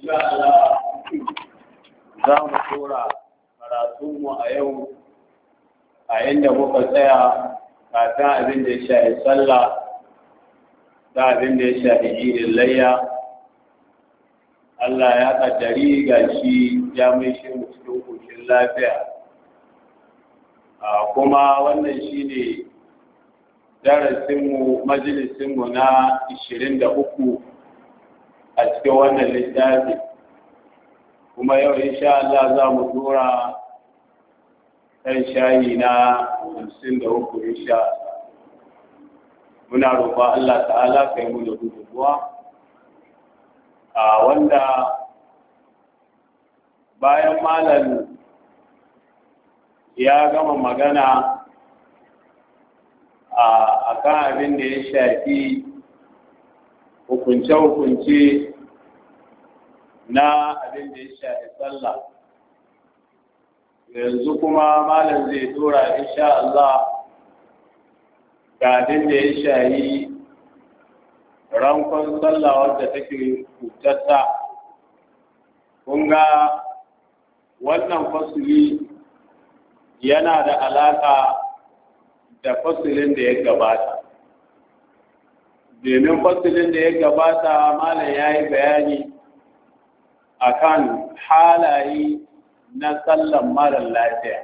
insha Allah za mu tura karatunmu a yau a inda muka tsaya kafin abin da ya shafi sallah da abin da ya shafi idin layya. Allah ya kaddari ga shi ya mai shi mu cikin koshin lafiya. Kuma wannan shi ne darasinmu majalisinmu na 23 a cikin wannan littafi. Kuma yau insha Allah za mu tura kan shayi na 53 insha Allah. Muna roƙon Allah ta'ala kai mu da gudunmuwa wanda bayan malam ya gama magana a kan abin da ya shafi hukunce-hukunce na abin da ya shafi sallah. Yanzu kuma malam zai tura insha Allah ga abin da ya shafi rankon sallah wadda take hutatta. Kun ga wannan fasuli yana da alaka da fasulin da ya gabata. Domin fasulin da ya gabata malam ya yi bayani akan halaye na sallan marar lafiya.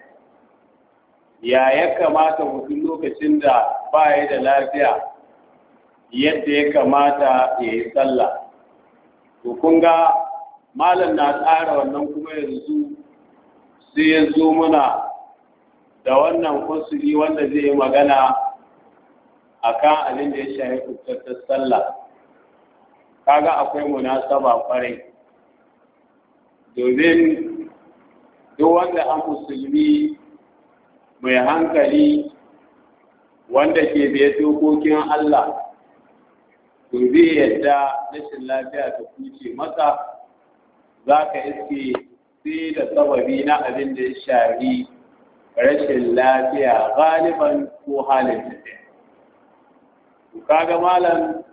Ya kamata mutum lokacin da ba ya da lafiya yadda ya kamata ya yi sallah. To kun ga malam na tsara wannan kuma yanzu sai ya zo muna da wannan kusuri wanda zai yi magana akan abin da ya shafi kutattar sallah. Kaga akwai munasaba kwarai. Domin duk wanda an musulmi mai hankali wanda ke biye dokokin Allah to zai yadda rashin lafiya ta kuce masa, za ka iske sai da sababi na abin da ya shari rashin lafiya galiban ko halin tafiya. Kaga malam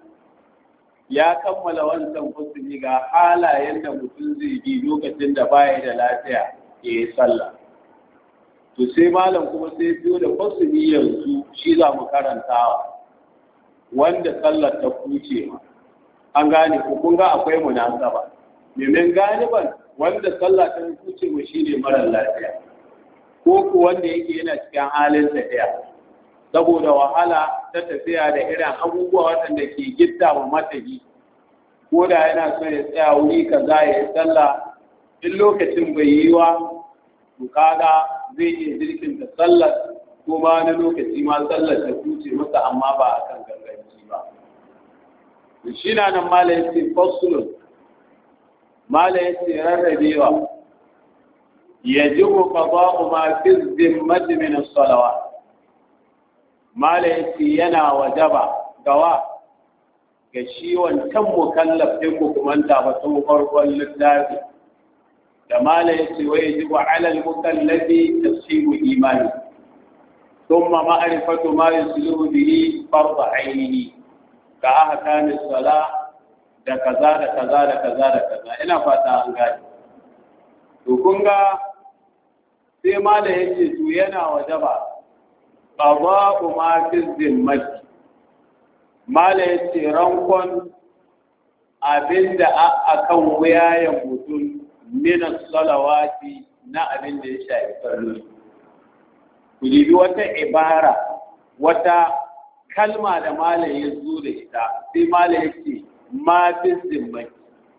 ya kammala wancan fasili ga halayen da mutum zai bi lokacin da baya da lafiya ya yi sallah. To sai malam kuma sai biyo da fasili yanzu shi za mu karantawa wanda sallar ta kuce ma. An gane ko kun ga akwai munasaba. Domin galiban wanda sallah ta kuce ma shine mara lafiya ko ku wanda yake yana cikin halin tafiya saboda wahala ta tafiya da irin abubuwa waɗanda ke gitta wa matahi, ko da yana so ya tsaya wuri kaza ya yi sallah in lokacin bai yi wa to kaga zai iya jirkin da sallar ko ma na lokaci ma sallar ta kuce masa amma ba a kan ganganci ba. Shi na nan mala ya ce fasulun, mala ya ce rarrabewa yajibu qada'u ma fi zimmati min as-salawat. Mala ya ce yana wajaba gawa ga shi wancan mukallaf ɗin ku kumanta ba tun farkon littafi da mala ya ce wa yajibu ala al-mukallafi tashihu imani thumma ma'rifatu ma yuslihu bihi farḍ 'ainihi ka ahkam as-salah da kaza da kaza da kaza da kaza. Ina fata an gane. To kun ga sai mala ya ce to yana wajaba qada'u ma fi zimmati. Mala ya ce rankon abinda akan wuyayen mutum minas salawati na abinda ya shafi salloli. Ku jibi wata ibara, wata kalma da mala ya zo da ita, sai mala ya ce ma fi zimmati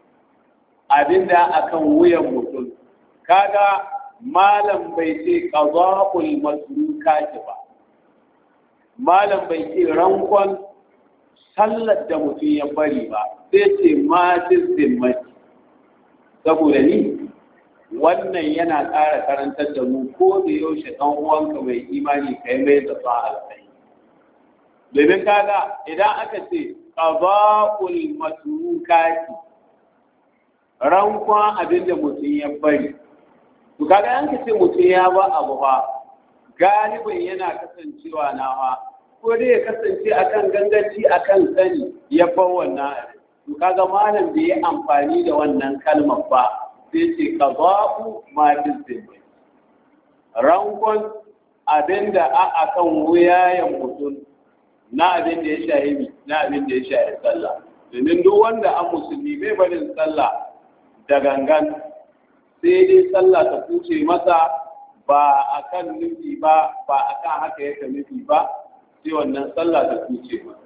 abinda akan wuyan mutum. Kaga malam bai ce qada'ul masrukati ba, malam bai ce rankon sallar da mutum ya bari ba, sai ce matin zimmati. Saboda ni wannan yana ƙara karantar da mu ko da yaushe ɗan uwanka mai imani kai mai da sa alƙai. Domin kaga idan aka ce qada'ul masrukati rankon abin da mutum ya bari, to kaga yanka ce mutum ya ba abu ba galibin yana kasancewa nawa ko dai ya kasance akan ganganci akan sani ya bar wannan to kaga malam da ya amfani da wannan kalmar ba sai ce qada'u ma fi rankon abinda a akan wuyayen mutum na abin da ya shahi na abin da ya shahi sallah domin duk wanda an musulmi bai barin sallah da gangan sai dai sallah ta kuce masa ba akan nufi ba akan haka yake nufi ba sai wannan sallah ta kuce masa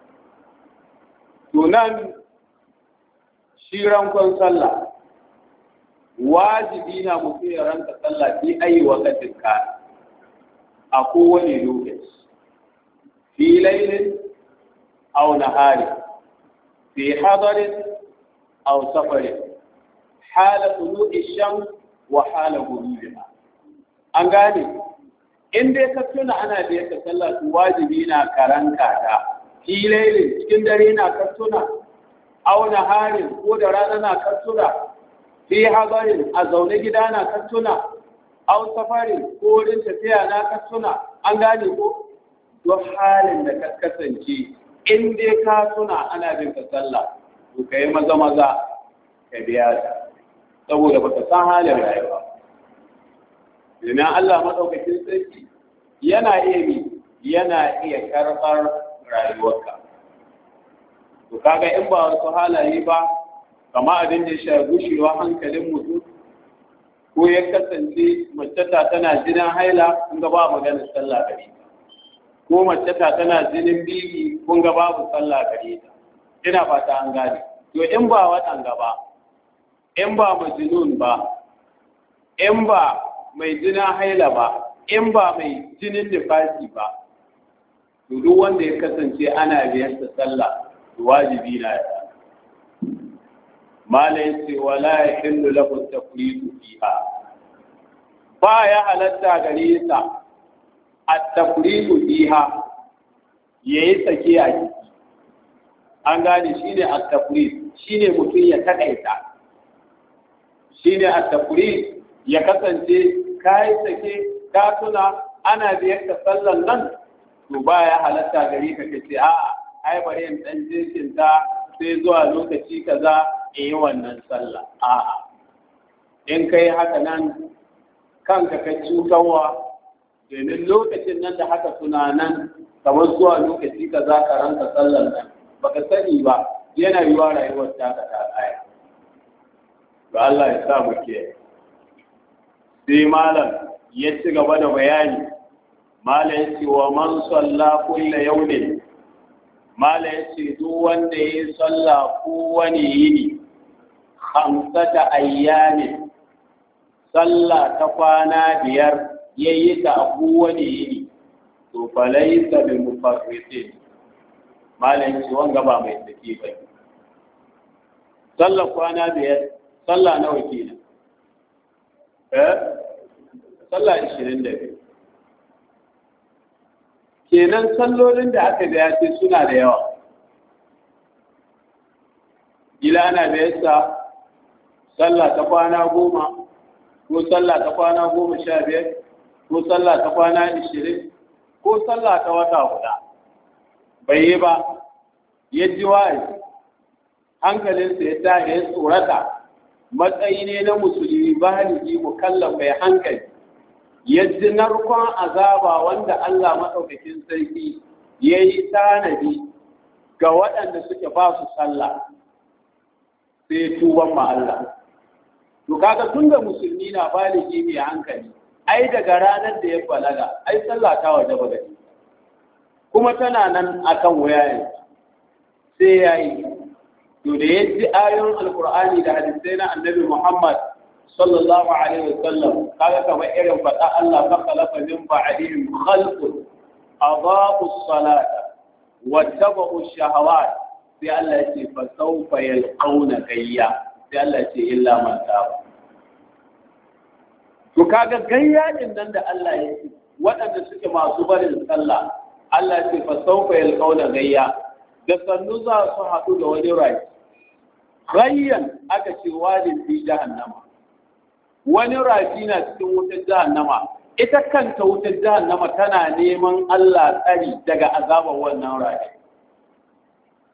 to nan shi rankon sallah wajibi na mutum ya ranka sallah fi ayi wakatin ka a kowane lokaci fi lailin aw nahari fi hadarin aw safarin hala tulu'i shams wa hala ghurubiha an gane in dai ka tuna ana da yaka sallah wajibi na karanka ta fi lailin cikin dare na ka tuna aw naharin ko da rana na ka tuna fi hadarin a zaune gida na kattuna aw safarin ko wurin tafiya na kattuna an gane ko duk halin da ka kasance in dai ka tuna ana bin ka sallah to kai maza ka biya ta saboda baka san halin rayuwa domin Allah madaukakin sarki yana iya karɓar rayuwarka to kaga in ba wasu halaye ba kama abin da ya sha gushewa hankalin mutum ko ya kasance maceta tana jinin haila kun ga ba maganar sallah gare ta ko maceta tana jinin biki kun ga babu sallah gare ta ina fata an gane to in ba waɗanga ba in ba majnun ba in ba mai jinin haila ba in ba mai jinin nifasi ba to duk wanda ya kasance ana biyan sa sallah wajibi na ya ma laysa wala yahillu lahu at-tafridu fiha ba ya halatta gare sa at-tafridu fiha yayi sake a ciki an gane shine at-tafrid shine mutum ya takaita shine at-tafrid ya kasance kai sake ka tuna ana biyar ka sallan nan to ba ya halatta gare ka kace a'a ai bari in dan jirkin ta sai zuwa lokaci kaza yi wannan sallah a'a in kai haka nan kanka ka cutarwa domin lokacin nan da haka tunanan kamar zuwa lokaci ka za ka ranka sallar nan baka sani ba yana yiwa rayuwar ta ka ta tsaya ga Allah ya sa mu ke sai malam ya ci gaba da bayani malam ya ce wa man salla kullu yawmin malam ya ce duk wanda ya yi sallah kowane yini 5 ayyamin sallah ta kwana 5 yayi ta a kowane yini to falaysa bi mufarritin malam shi wanga ba mai saki ba sallah kwana 5 sallah nawa kenan sallah 22 kenan sallolin da aka ga yace suna da yawa ila ana da yasa sallah ta kwana 10 ko sallah ta kwana 15 ko sallah ta kwana 20 ko sallah ta wata guda bai yi ba ya ji wa'azi hankalinsa ya tashi ya tsorata matsayi ne na musulmi baligi mukallaf mai hankali yadda narkon azaba wanda Allah maɗaukakin sarki ya yi tanadi ga waɗanda suke ba su sallah sai tuban ma Allah. To kaga tun da musulmi na baligi mai hankali, ai daga ranar da ya balaga, ai sallah ta waje ba gani. Kuma tana nan akan wayayen sai ya yi. To da ya ji ayoyin Alƙur'ani da hadisai na Annabi Muhammad sallallahu alaihi wasallam kaga kamar irin faɗa Allah fa khalaqa min ba'dihim khalqun adaa'u as-salata wattaba'u ash-shahawat sai Allah ya ce fa sawfa yalqawna gayya sai Allah ya ce illa man taba to kaga gayya din nan da Allah ya ce waɗanda suke masu barin sallah Allah ya ce fa sawfa yalqawna gayya da sannu za su haɗu da wani rai gayyan aka ce wadin fi jahannama wani rafi na cikin wutar jahannama ita kanta wutar jahannama tana neman Allah tsari daga azabar wannan rafi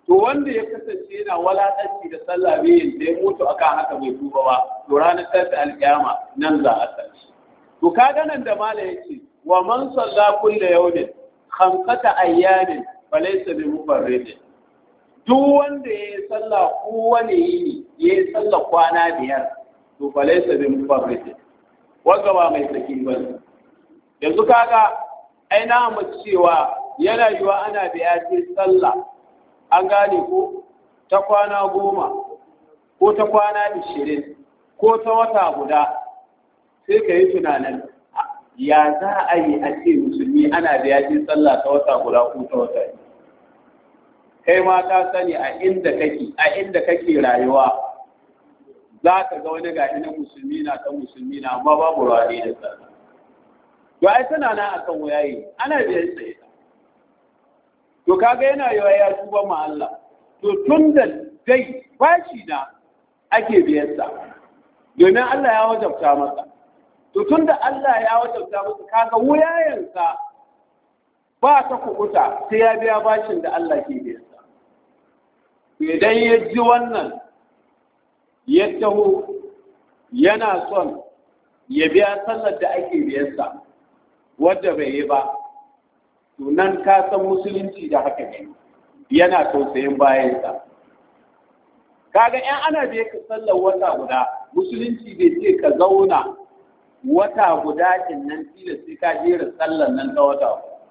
to wanda ya kasance yana walakanci da sallah bai da ya mutu akan haka bai tuba ba to ranar tashin alkiyama nan za a tashi to kaga nan da mala yake wa man salla kullu yawmin khamsata ayyamin falaysa bi mufarrid duk wanda yayi sallah kowane yini yayi sallah kwana biyar to falaysa bi mufarrid wanda ba mai saki ba yanzu kaga ai na mu cewa yana yiwa ana biya ce sallah an gane ko ta kwana 10 ko ta kwana 20 ko ta wata guda sai ka yi tunanin ya za a yi a ce musulmi ana da yaji sallah ta wata guda ko ta wata kai ma ka sani a inda kake rayuwa za ka ga wani gashi na musulmi na amma babu rawani da sallah to ai tana nan akan wayayi ana da yin sai to kaga yana yawa ya tuba ma Allah to tun da dai bashi na ake biyan sa domin Allah ya wajabta masa to tun da Allah ya wajabta masa kaga wuyayensa ba ta kubuta sai ya biya bashin da Allah ke biyan sa idan ya ji wannan ya taho yana son ya biya sallar da ake biyan sa wadda bai yi ba to nan ka san musulunci da haka ne yana tausayin bayansa kaga in ana da ka sallar wata guda musulunci bai ce ka zauna wata guda din nan tilas sai ka jera sallar nan ta wata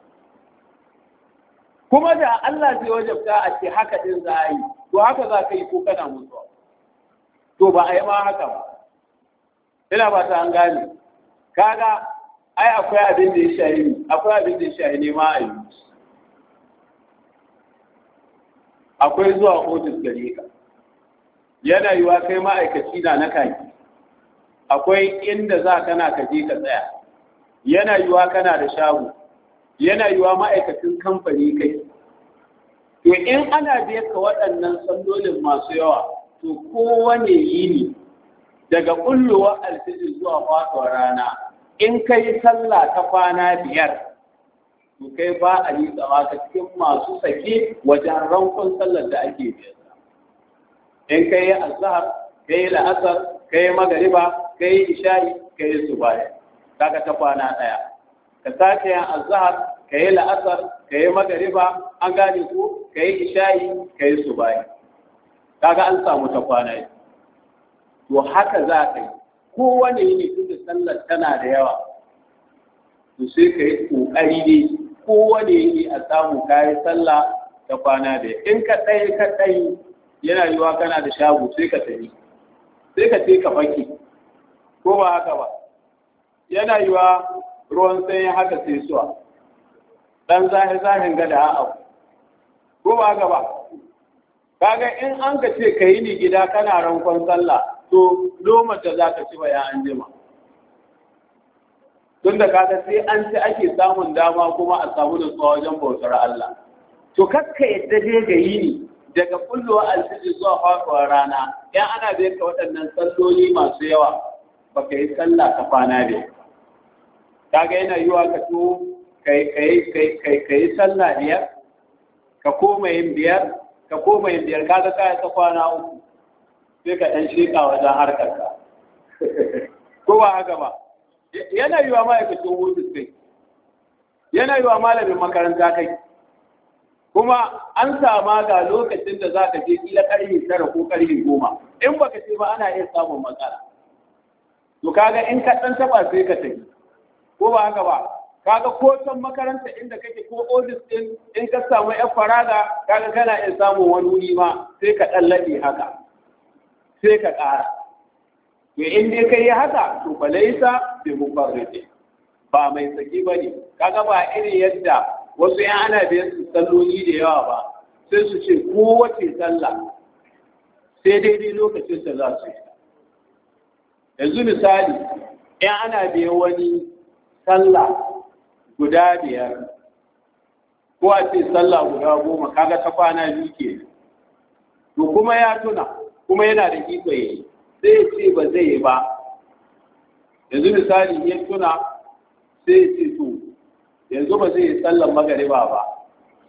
kuma da Allah zai wajabta a ce haka din za a yi to haka za ka yi ko kana mutuwa to ba a yi ma haka ba ina ba ta an gane kaga ai akwai abin da ya shahi nema a yi akwai zuwa ofis gare ka yana yiwa kai ma'aikaci na kaki akwai inda za kana ka je ka tsaya yana yiwa kana da shago yana yiwa ma'aikacin kamfani kai to in ana biya ka waɗannan sallolin masu yawa to kowane yini daga kullowa alfijir zuwa faɗuwar rana in kai sallah ta kwana 5 to kai ba a yi tsawa ka cikin masu sake wajen rankon sallar da ake biya in kai azhar kai la'asar kai magariba kai isha'i kai subahi kaga ta kwana 1 ka sake yin azhar kai la'asar kai magariba an gane ku kai isha'i kai subahi kaga an samu ta kwana to haka za ka yi kowane yini tunda sallar tana da yawa to sai ka yi kokari ne kowane yini a samu kayi sallah ta kwana da in ka ɗaya yana yiwa kana da shago sai ka tafi sai ka ce ka faki ko ba haka ba yana yiwa ruwan sanyi haka sai suwa dan zahin ga da a'a ko ba haka ba kaga in an ka ce ka yi ni gida kana rankon sallah to lomar da za ka ci ba ya an jima tun da kaga sai an ci ake samun dama kuma a samu da tsawa wajen bautar Allah to kakka yadda dai ga yini daga kullowa alfiji zuwa faɗuwar rana yan ana bai ka waɗannan salloli masu yawa baka yi sallah ta kwana da kaga yana yiwa ka to kai sallah 5 ka koma yin 5 ka koma yin 5 kaga kai ta kwana 3 sai ka ɗan sheka wajen harkarka ko ba haka ba yana yiwa ma'aikacin ofis kai yana yiwa malamin makaranta kai kuma an sama ga lokacin da za ka je kila ƙarfe 9 ko ƙarfe 10 in baka ce ba ana iya samun matsala to kaga in ka ɗan taɓa sai ka tafi ko ba haka ba kaga ko can makaranta inda kake ko ofis din in ka samu yan faraga kaga kana iya samun wani wuri ma sai ka ɗan laɗe haka sai ka ƙara to in dai kai haka to fa laisa bi mufarrid ba mai saki bane kaga ba irin yadda wasu yan ana biyan su salloli da yawa ba sai su ce kowace sallah sai daidai lokacin da za su yi yanzu misali yan ana biyan wani sallah guda 5 ko a ce sallah guda 10 kaga ta kwana 2 ke to kuma ya tuna kuma yana da iko yayi sai ce ba zai yi ba yanzu misali ya tuna sai ce to yanzu ba zai yi sallar magariba ba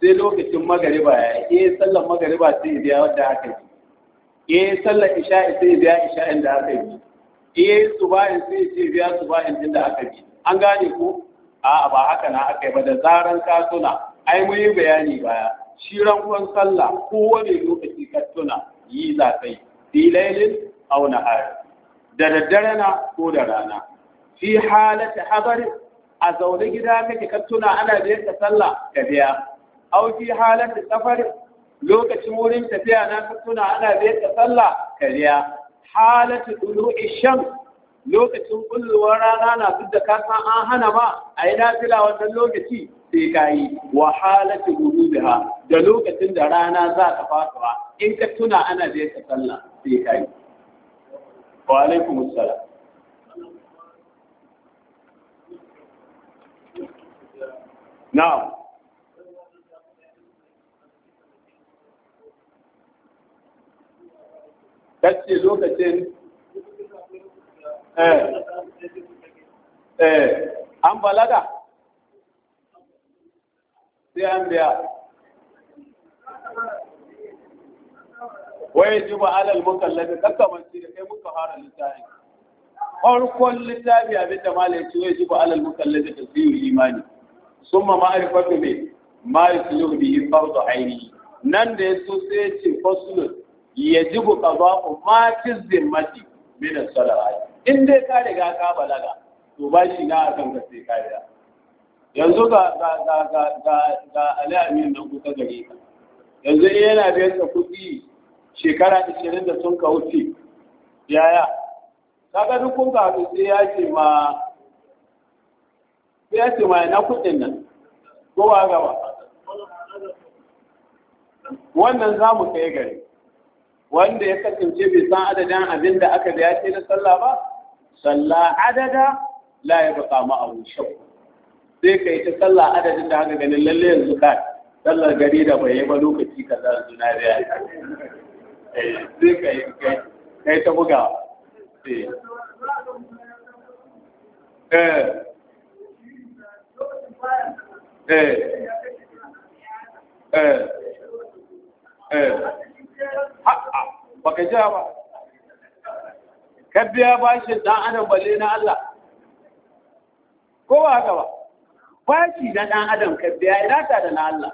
sai lokacin magariba ya yi sallar magariba sai ya biya wadda aka yi sallar isha'i sai ya biya isha'in da aka yi subahin sai ya biya subahin din da aka yi an gane ko a ba haka na aka yi ba da zaran ka tuna ai mun yi bayani baya shi rankon sallah kowane lokaci ka tuna yi za ka yi fi lailin aw nahar da daddare na ko da rana fi halati hadar a zaune gida kake ka tuna ana biyar ka sallah ka biya aw fi halati safar lokacin wurin tafiya na ka tuna ana biyar ka sallah ka biya halati dulu'i shams lokacin kullowar rana na duk da kasan an hana ma a yi nafila wannan lokaci sai ka yi wa halati gurubiha da lokacin da rana za ta fasuwa in ka tuna ana da ka sallah sai ka yi wa alaikum assalam na'am kace lokacin an balaga sai an biya waye ji ba alal mukallafi kakkamanci da kai muka fara littafi farkon littafi abin da malai ce waye ji ba alal mukallafi da su yi imani summa ma'arifatu ne ma yusluhu bihi fardu aini nan da yaso sai ya ce faslun yajibu qada'u ma fi zimmati min as-salawat in dai ka riga ka balaga to ba shi na akan ka sai ka yi yanzu ga alamin nan kusa gare ka yanzu yana biyan ka kuɗi shekara 20 da sun ka wuce yaya kaga duk kun ka sai ya ce ma na kuɗin nan ko ba gaba wannan za mu kai gari wanda ya kasance bai san adadin abin da aka biya ce na sallah ba sallah adada la ya baka ma abu shau sai kai ta sallah adadin da haka ganin lalle yanzu ka sallar gari da bai yi ba lokaci kaza suna biya sai kai ta buga baka ja ba ka biya bashin dan adam balle na Allah ko ba haka ba bashi na dan adam ka biya ina ta da na Allah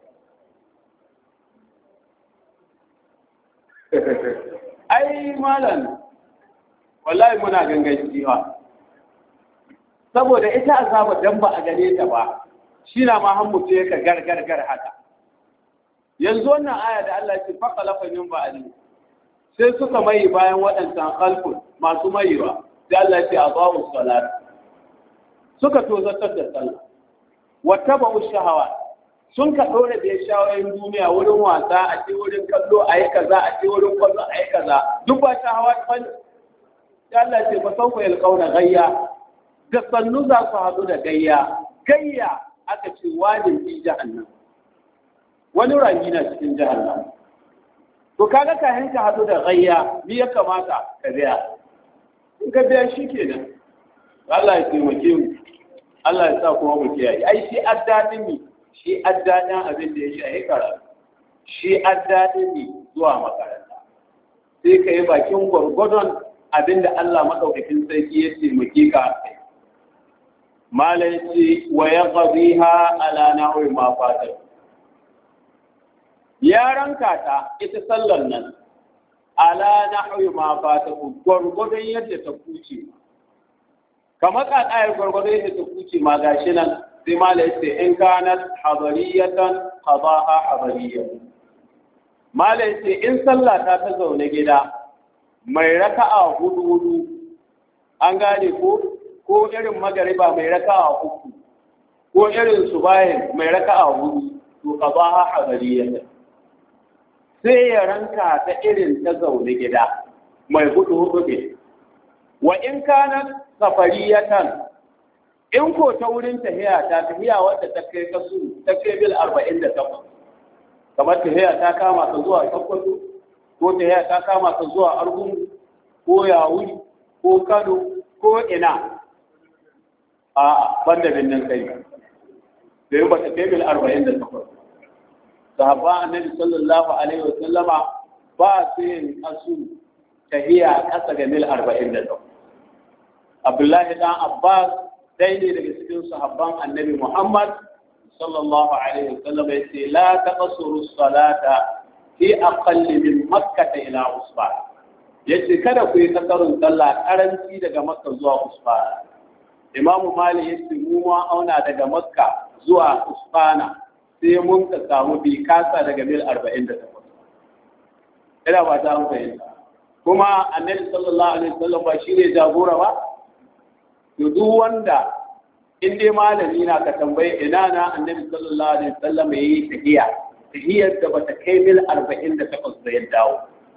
ai malam wallahi muna ganganci ba saboda ita azaba dan ba a gane ta ba shi na ma han mutu yake gargargar haka yanzu wannan aya da Allah ya ce faqalafa min ba'di sai suka mai bayan waɗancan khalqun masu maiwa sai Allah ya ce adawu salat suka tozartar da sallah wattaba'u shahawa sun ka dore da shawayen duniya wurin wasa a ce wurin kallo a yi kaza a ce wurin kwallo a yi kaza duk ba shahawa ba sai Allah ya ce ba sauka yalqauna gayya da sannu za su haɗu da gayya aka ce wajin fi jahannam wani rami na cikin jahannam to kaga kayan ka haɗu da gayya ni ya kamata ka biya in ka biya shi kenan Allah ya taimake mu Allah ya sa kuma mu kiyaye ai shi addadin ni shi addadin abin da ya shahi karatu shi addadin ni zuwa makaranta sai ka yi bakin gwargwadon abin da Allah madaukakin sarki ya taimake ka malai ce wa ya qadiha ala nahwi ma fatat ya ranka ta ita sallar nan ala nahwi ma fatat gwargwadon yadda ta kuce kamar ka ayar gwargwadon yadda ta kuce ma gashi nan sai malai ce in kanat hadariyatan qadaha hadariyatan malai ce in sallah ta zaune gida mai raka'a hudu an gane ko irin magariba mai raka'a uku ko irin subahin mai raka'a hudu to qadaha hadariyatan sai ya ranka ta irin ta zaune gida mai hudu ne wa in kana safariyatan in ko ta wurin tahiya wadda ta kai kasu ta kai bil 48 kamar tahiya ta kama ka zuwa Sokoto ko tahiya ta kama ka zuwa Argungu ko Yawuri ko Kano ko ina a banda binnan kai sai ba ta kai bil 48 sahabban annabi sallallahu alaihi wasallama ba su yin kasu tahiya kasa ga mil 40. Abdullahi dan Abbas dai ne daga cikin sahabban annabi Muhammad sallallahu alaihi wasallam ya ce la taqsuru salata fi aqall min makkah ila usfan. Yace kada ku yi kasarun sallah karanci daga makka zuwa usfan. Imamu Malik yace mu ma auna daga makka zuwa usfana sai mun ka samu bi kasa daga mil 48. Ina ba ta fahimta. Kuma annabi sallallahu alaihi wasallam ba shi ne jagora ba. To duk wanda in dai malami na ka tambaye ina na annabi sallallahu alaihi wasallam yayi tahiyar da bata kai mil 48 da ya dawo.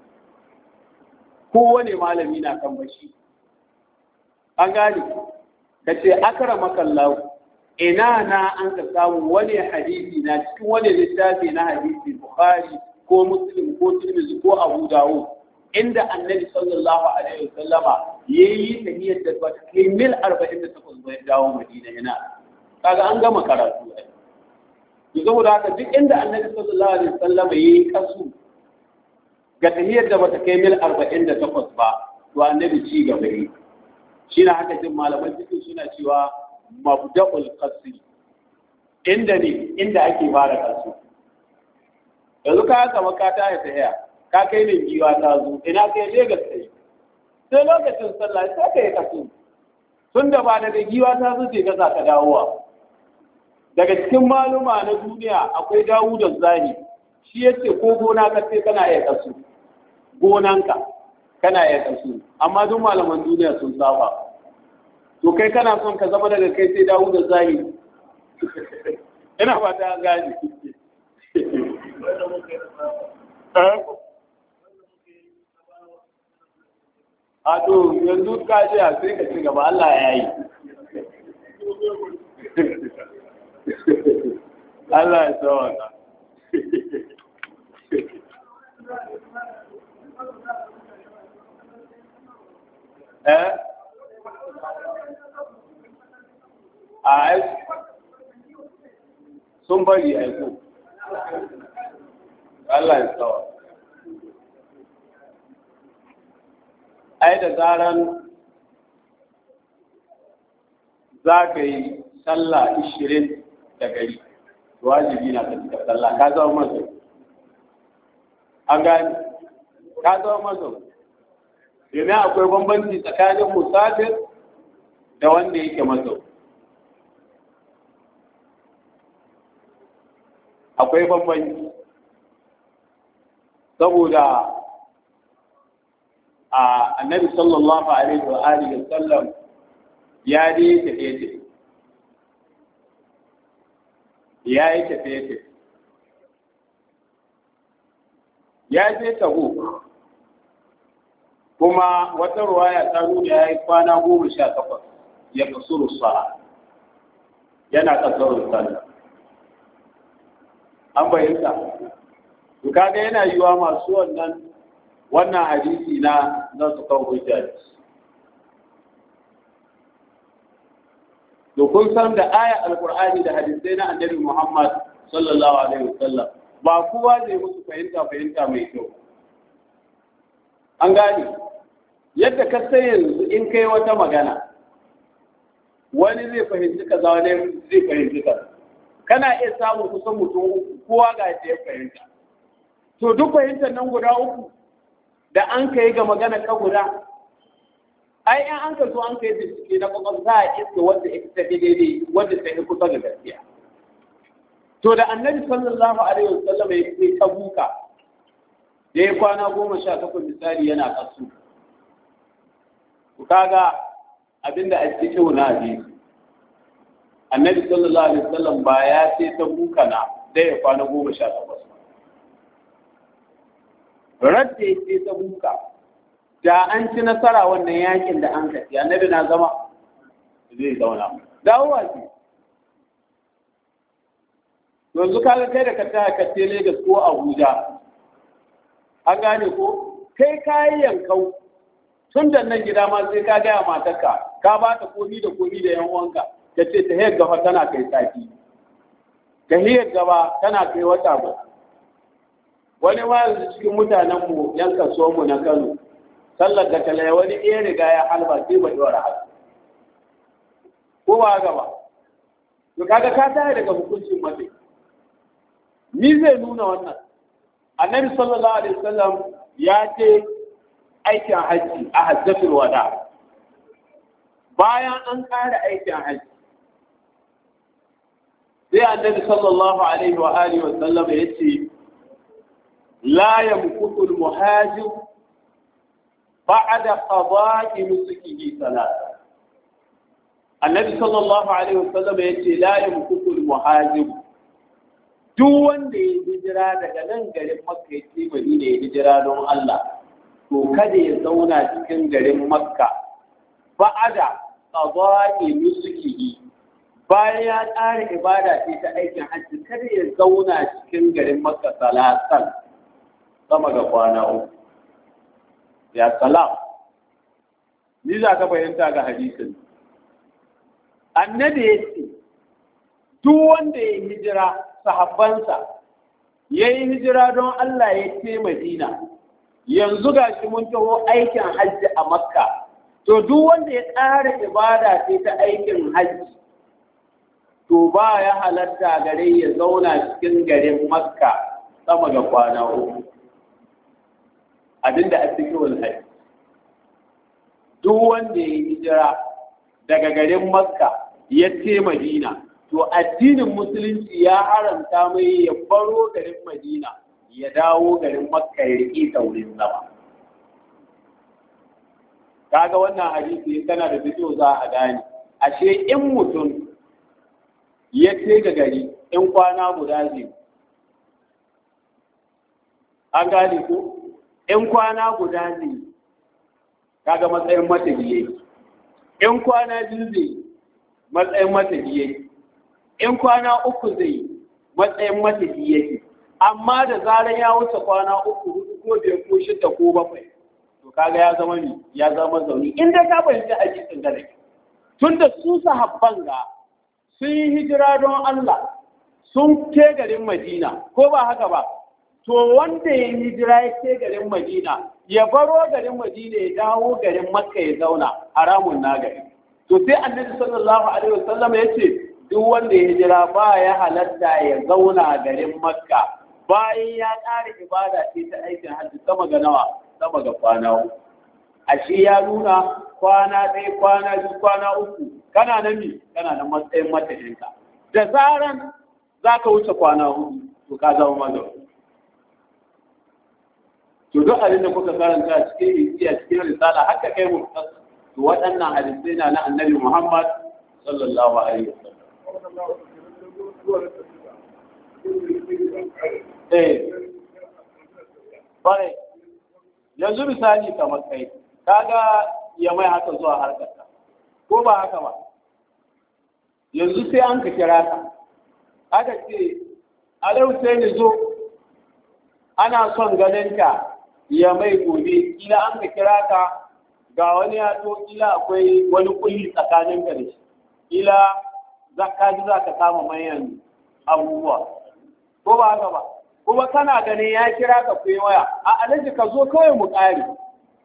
Kowane malami na kan bashi. An gane kace akramaka Allah ina na an ka samu wani hadisi na cikin wani littafi na hadisi Bukhari ko Muslim ko Tirmidhi ko Abu Dawud inda annabi sallallahu alaihi wasallama yayi tahiyar da ba kai mil 48 bai dawo Madina ina kaga an gama karatu ai to saboda haka duk inda annabi sallallahu alaihi wasallama yayi kasu ga tahiyar da bata kai mil 48 ba to annabi ci gaba yi shi na haka jin malaman cikin suna cewa mabda'ul qasri inda ake fara kasu yanzu ka kama ka ta ya tahiya ka kai ne giwa ta zo ina kai Lagos sai lokacin sallah sai kai kasu tun da ba daga giwa ta zo sai ka za ka dawowa daga cikin maluma na duniya akwai Dawud Zani shi yace ko gona ka sai kana iya kasu gonanka kana iya kasu amma duk malaman duniya sun saba to kai kana son ka zama daga kai sai Dawud Zani ina fata gani a to yanzu ka ce a sai ka ci gaba Allah ya yi Allah ya tsawata sun bari aiko Allah ya tsawa ai da zaran za ka yi sallah 20 da gari wajibi na ka cika sallah ka zama mazo an gani ka zama mazo domin akwai bambanci tsakanin musafir da wanda yake mazo akwai bambanci saboda a annabi sallallahu alaihi wa alihi wa sallam ya yi tafiye ya je Tabuk kuma wata ruwaya ta nuna ya yi kwana 18 ya kasuru sa'a yana kasarun sallah an bayyanta to kaga yana yiwa masu wannan hadisi na za su kawo hujja to kun san da aya alqur'ani da hadisai na annabi Muhammad sallallahu alaihi wasallam ba kowa zai musu fahimta mai kyau an gane yadda ka sai yanzu in kai wata magana wani zai fahimci kaza wani zai fahimci kaza kana iya samun kusan mutum kowa ga yadda ya fahimta to duk fahimtar nan guda uku da an kai ga magana ka guda ai in an ka zo an kai bincike na kwakwam za a iska wanda ita ta daidai wanda ta yi kusa ga gaskiya to da annabi sallallahu alaihi wasallam ya kai Tabuka da ya kwana 18 misali yana kasu ku kaga abinda a cikin na hadisi annabi sallallahu alaihi wasallam ba ya ce Tabuka na da ya kwana 18 radda ya ce Tabuka da an ci nasara wannan yakin da an kaci annabi na zama zai zauna dawowa ce yanzu kaga kai da ka taya ka ce Lagos ko Abuja an gane ko kai kayi yankau tun da nan gida ma sai ka gaya matarka ka ba ta komi da yan uwanka ta ce ta hiyar gaba tana kai sati ta hiyar gaba tana kai wata ba wani ma yanzu cikin mutanenmu yan kaso mu na Kano sallar da kalai wani iya riga ya halba sai bai dora haka ko ba gaba to kaga ka tare daga hukuncin mace ni zai nuna wannan annabi sallallahu alaihi wasallam ya ce aikin hajji a hajjatul wada bayan an ƙara aikin hajji sai annabi sallallahu alaihi wa alihi wasallam ya ce la yamkutu al-muhajir ba'da qada'i nusukihi salata annabi sallallahu alaihi wasallam ya ce la yamkutu al-muhajir duk wanda ya hijira daga nan garin Makka ya ce Madina ya hijira don Allah to kada ya zauna cikin garin Makka ba'ada qada'i nusukihi bayan ya tsara ibada ce ta aikin hajji kada ya zauna cikin garin Makka salatan sama ga kwana uku ya salam ni za ka fahimta ga hadisin annabi ya ce duk wanda ya hijira sahabbansa ya yi hijira don Allah ya ce Madina yanzu ga shi mun taho aikin hajji a Makka to duk wanda ya tsara ibada ce ta aikin hajji to ba ya halatta gare ya zauna cikin garin Makka sama ga kwana uku abinda a cikin hajji duk wanda ya hijira daga garin Makka ya ce Madina to addinin musulunci ya haramta mai ya baro garin Madina ya dawo garin Makka ya riƙe taurin zama kaga wannan hadisi kana da fito za a gane ashe in mutum ya ce ga gari in kwana guda zai an gane ko in kwana guda zai kaga matsayin matafiye in kwana biyu zai matsayin matafiye in kwana uku zai matsayin matafiye amma da zarar ya wuce kwana uku hudu ko biyar ko shida ko bakwai to kaga ya zama ni ya zama zauni inda ka fahimci hadisin da nake tunda su sahabban ga sun yi hijira don Allah sun ke garin Madina ko ba haka ba to wanda ya yi hijira ya ke garin Madina ya baro garin Madina ya dawo garin Makka ya zauna haramun na gari to sai Annabi sallallahu alaihi wasallam ya ce duk wanda ya hijira ba ya halatta ya zauna garin Makka bayan ya ƙara ibada ce ta aikin hajji sama ga nawa sama ga kwana uku ashe ya nuna kwana ɗaya kwana biyu kwana uku kana nan kana matsayin matafinka da zaran za ka wuce kwana hudu to ka zama mazauni to duk abin da kuka karanta cikin isiya cikin risala haka kai mu to waɗannan hadisai na annabi Muhammad sallallahu alaihi wasallam bare yanzu misali kamar kai kaga ya mai haka zuwa harkarka ko ba haka ba yanzu sai an ka kira ka aka ce alau sai ni zo ana son ganin ka ya mai gobe kila an ka kira ka ga wani ya to kila akwai wani kulli tsakanin ka da shi kila za ka kama manyan abubuwa ko ba haka ba kuma kana ganin ya kira ka kuyi waya a alaji ka zo kawai mu ƙare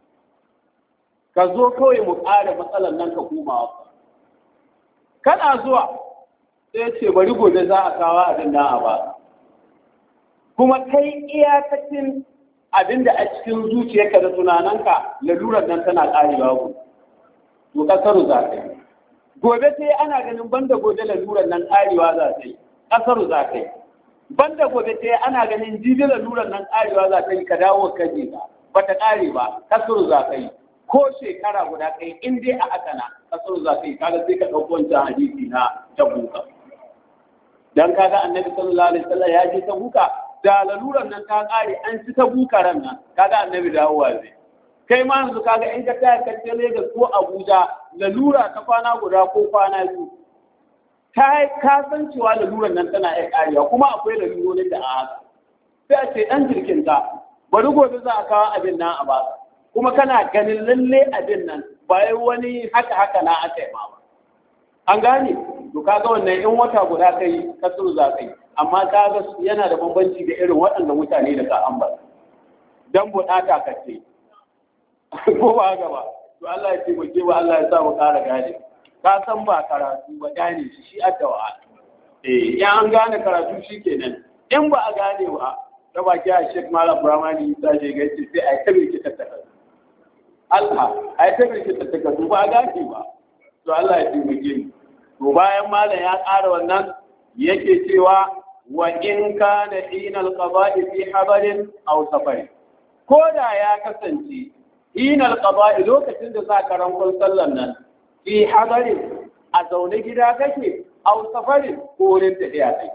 matsalar nan ka komawa kana zuwa sai ce bari gobe za a kawo abin da a ba kuma kai iyakacin abin da a cikin zuciyarka da tunananka lalurar nan tana ƙarewa ku to ƙasar za ka yi gobe sai ana ganin banda gobe lalurar nan ƙarewa za ta yi ƙasar za ka yi banda gobe sai ana ganin jibi lalurar nan ƙarewa za ta yi ka dawo ka je ba ta ƙare ba ƙasar za ka yi ko shekara guda kai in dai a haka na ƙasar za ka yi kaga sai ka ɗauko wancan hadisi na tabuka dan kaga annabi sallallahu alaihi wasallam ya je tabuka da lalurar nan ta ƙare an ci tabuka ran nan kaga annabi dawowa zai kai ma yanzu kaga in ka taya ka ce Lagos ko Abuja lalura ta kwana guda ko kwana biyu ka san cewa lalurar nan tana iya ƙarewa kuma akwai lalurorin da a haka sai a ce ɗan jirkin ta bari gobe za a kawo abin nan a baka kuma kana ganin lalle abin nan bayan wani haka na aka yi ma ba an gane to kaga wannan in wata guda kai kasar za kai amma kaga yana da bambanci da irin waɗanda mutane da ka ambata dan buɗata kace ko ba haka ba to Allah ya taimake mu Allah ya sa mu ƙara gane ka san ba karatu ba gane shi addawa ya an gane karatu shikenan in ba a gane ba da baki a Sheikh Malam Brahmani ta je ga ce sai a tabbata ki tattaka Allah ai tabbata ki tattaka ba a gane ba to Allah ya taimake mu to bayan malam ya ƙara wannan yake cewa wa in kana hinal qada'i fi habarin aw safarin ko da ya kasance hinal qada'i lokacin da za ka rankon sallan nan fi habarin a zaune gida kake aw safarin ko wurin tafiya kai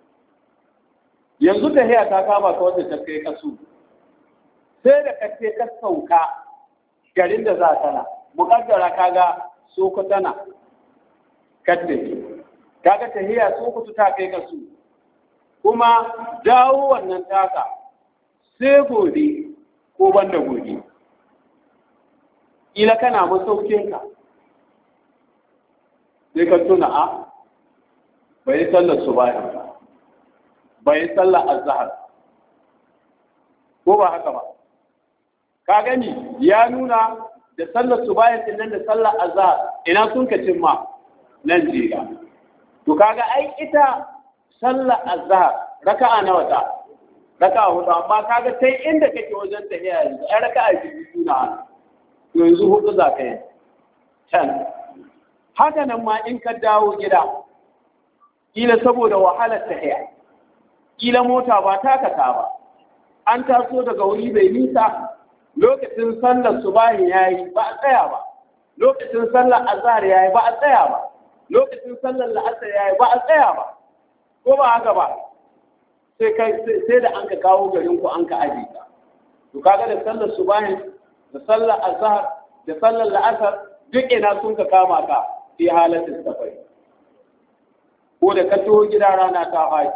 yanzu tafiya ta kama ka wanda ta kai kasu sai da kace ka sauka garin da za ka na muƙaddara kaga Sokotana kaddace kaga tahiya Sokoto ta kai kasu kuma dawo wannan taka sai gobe ko banda gobe ila kana masaukinka sai ka tuna a bai sallar subahi bai sallar azhar ko ba haka ba ka gani ya nuna da sallar subahin din nan da sallar azhar ina sun ka cimma nan jiga to kaga ai ita sallar azhar raka'a nawa ta raka'a hudu amma kaga sai inda kake wajen tahiya yanzu ai raka'a biyu na to yanzu hudu za ka yi can haka nan ma in ka dawo gida kila saboda wahalar tahiya kila mota ba taka ta ba an taso daga wuri bai nisa lokacin sallar subahi yayi ba a tsaya ba lokacin sallar azhar yayi ba a tsaya ba lokacin sallar la'asar yayi ba a tsaya ba ko ba haka ba sai da an ka kawo garin ku an ka aje ka to kaga da sallar subahi da sallar azhar da sallar la'asar duk ina sun ka kama ka fi halatin safari ko da ka taho gida rana ta faɗi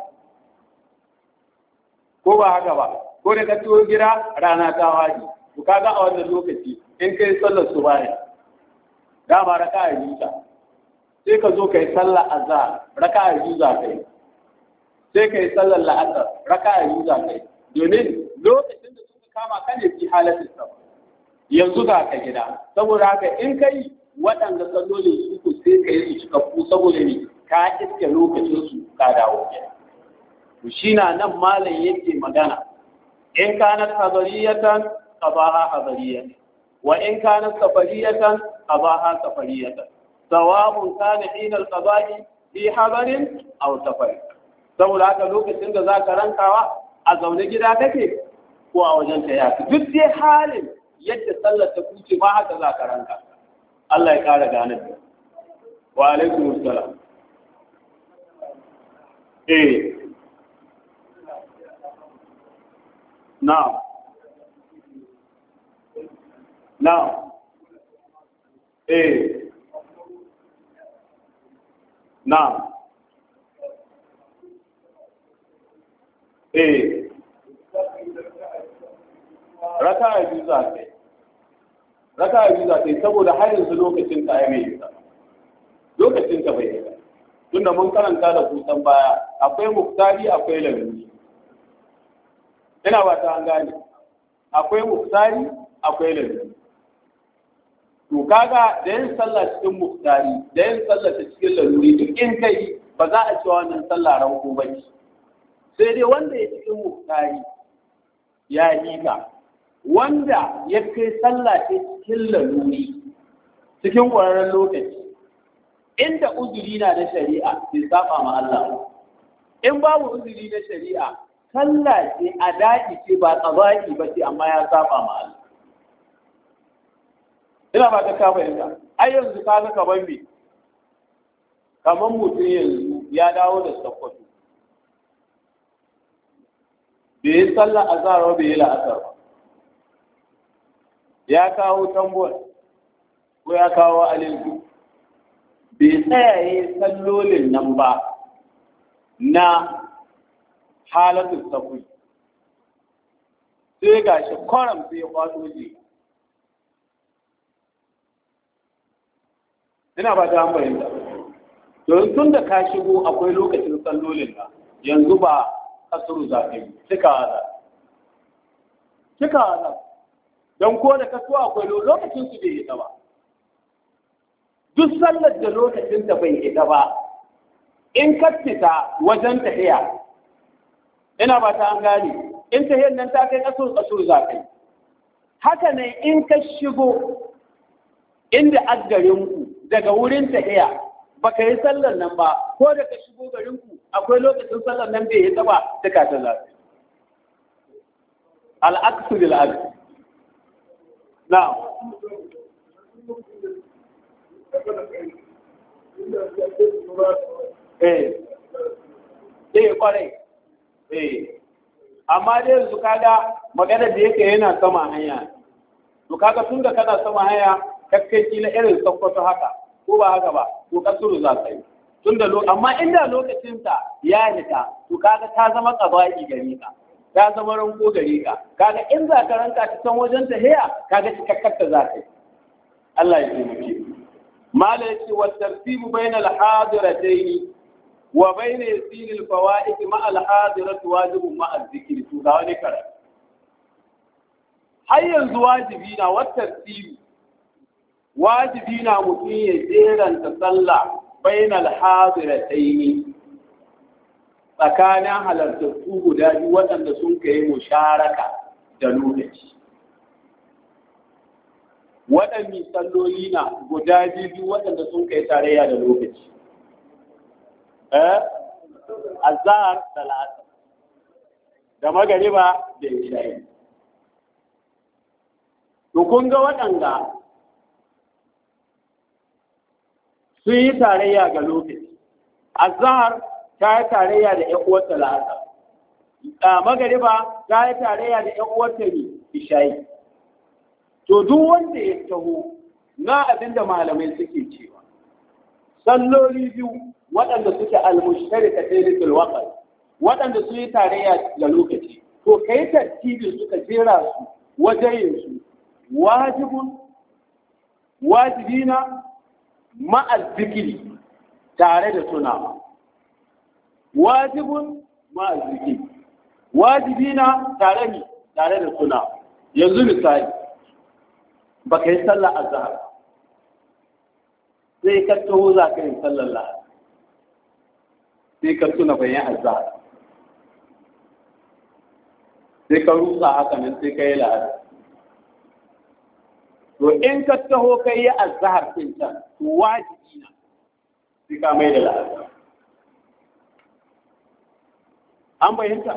ko ba haka ba ko da ka taho gida rana ta faɗi to kaga a wannan lokaci in kai sallar subahi dama raka'a biyu ta sai ka zo kai sallar azhar raka'a biyu za kai sai kai sallar la'asar raka'a biyu za kai domin lokacin da suka kama ka ne fi halatin safar yanzu ga ka gida saboda haka in kai waɗanda sallolin su sai ka yi su cikakku saboda ne ka iske lokacin su ka dawo gida to shi na nan malam yake magana in kanat hadariyatan qabaha hadariyatan wa in kanat safariyatan qabaha safariyatan sawabun kana hina al-qada'i fi hadarin aw safar saboda haka lokacin da zaka rankawa a zaune gida kake ko a wajen ta yaki duk dai halin yadda sallar ta kuce ba haka zaka ranka Allah ya kara gane da wa alaikum assalam na'am na'am na'am raka'a biyu za ta yi raka'a biyu za ta yi saboda har yanzu lokacin ka ai mai lokacin ka bai yi tunda mun karanta da kusan baya akwai muktari akwai laluri ina ba ta an gane akwai muktari akwai laluri to kaga da yin sallah cikin muktari da yin sallah cikin laluri duk in kai ba za a cewa wannan sallah ranko ba ce sai dai wanda ya cikin muktari ya yi ka wanda ya kai sallah cikin laluri cikin ƙwararren lokaci inda uzuri na da shari'a bai saba ma Allah in babu uzuri na shari'a sallah ce a daɗi ce ba tsabaki ba ce amma ya saba ma Allah ina ba ta kafa yanka ai yanzu ka ga kaman me kaman mutum yanzu ya dawo da sakkwato bai yi sallah azhar ba bai yi la'asar ba ya kawo tambol ko ya kawo alifu bai tsayaye sallolin nan ba na halatun safi sai ga shi kwaram sai ya kwato ji ina ba ta bayyana to tun da ka shigo akwai lokacin sallolin ka yanzu ba kasuru za ka yi cika don ko da kasuwa akwai lokacin su bai ita ba duk sallar da lokacin ta bai ita ba in ka fita wajen tahiya ina ba ta an gane in tahiyar nan ta kai kasur za ka yi haka ne in ka shigo inda aggarinku daga wurin tahiya baka yi sallar nan ba ko da ka shigo garinku akwai lokacin sallar nan bai yi ta ba duka ta zafi al'aksu bil aksu na'am kwarai amma dai yanzu kaga magana da yake yana sama hanya to kaga tun da kana sama hanya kakkai kila irin sakkwato haka ko ba haka ba to kasuru za ka yi tun da amma inda lokacinta ya hita to kaga ta zama qaba'i gare ka ta zama ranko gare ka kaga in za ka ranka ta san wajen tahiya kaga cikakkar ta za ka yi Allah ya taimake mala yace wa tartibu bayna al-hadiratayn wa bayna yasil al-fawaid ma al-hadirati wajibun ma al-dhikr to ga wani kara har yanzu wajibi na wa tartibu wajibi na mutum ya jeranta sallah bayna al-hadiratayn tsakanin halartattu guda biyu waɗanda sun kai musharaka da lokaci waɗanne salloli na guda biyu waɗanda sun kai tarayya da lokaci azhar da la'asar da magariba da isha'i to kun ga waɗanda sun yi tarayya ga lokaci azhar ta yi tarayya da ƴan uwarta la'asar magariba ta yi tarayya da ƴan uwarta ne isha'i to duk wanda ya taho na abinda malamai suke cewa salloli biyu waɗanda suke almushtarika fil waqt waɗanda su yi tarayya da lokaci to kai tartibin suka jera su wajen su wajibina ma'al zikiri tare da tunawa wajibun ma'al zikiri wajibina tare da tunawa yanzu misali baka yi sallar azhar sai ka taho za ka yi sallar lahar sai ka tuna bayan azhar sai ka rusa haka nan sai ka yi lahar to in ka taho ka yi azhar din can to wajibi na sai ka mai da lahar an bayyanta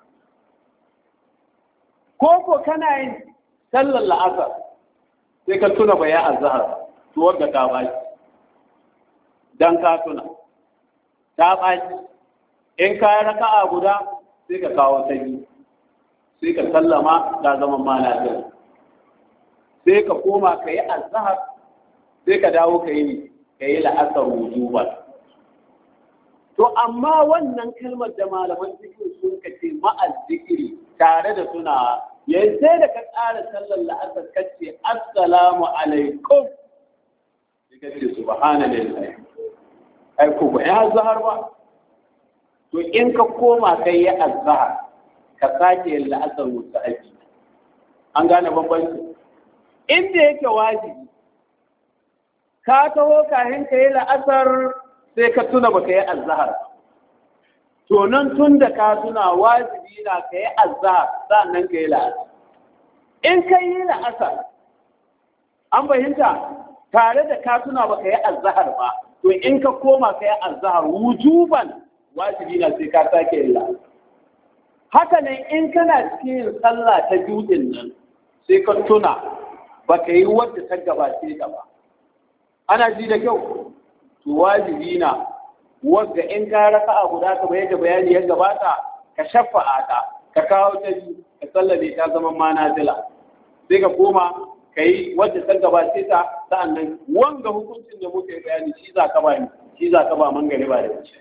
ko kana yin sallar la'asar sai ka tuna bayan azhar to wanda ka bashi dan ka tuna ta bashi in ka raka'a guda sai ka kawo sai sai ka sallama ga zaman malamin sai ka koma ka yi azhar sai ka dawo ka yi la'asar wujuban to amma wannan kalmar da malaman zikiri sun kace ma'az zikiri tare da tunawa yayin sai da ka ƙara sallar la'asar kace assalamu alaikum sai kace subhanallahi ai ko ba ya zahar ba to in ka koma kai ya azhar ka sake yin la'asar musta'abi an gane bambanci inda yake wajibi ka taho kahin ka yi la'asar sai ka tuna baka yi azhar to nan tun da ka tuna wajibi na ka yi azhar sannan ka yi la'asar in ka yi la'asar an fahimta tare da ka tuna baka yi azhar ba to in ka koma ka yi azhar wujuban wajibi na sai ka sake yin la'asar haka nan in kana cikin sallah ta judin nan sai ka tuna baka yi wadda ta gabace ka ba ana ji da kyau to wajibi na wanda in ka raka'a guda ka bayar da bayani ya gabata ka shafa'a ta ka kawo ta biyu ka sallame ta zama ma nazila sai ka koma ka yi wadda ta gabace ta sa'annan wanga hukuncin da muka yi bayani shi za ka ba mangare ba da wuce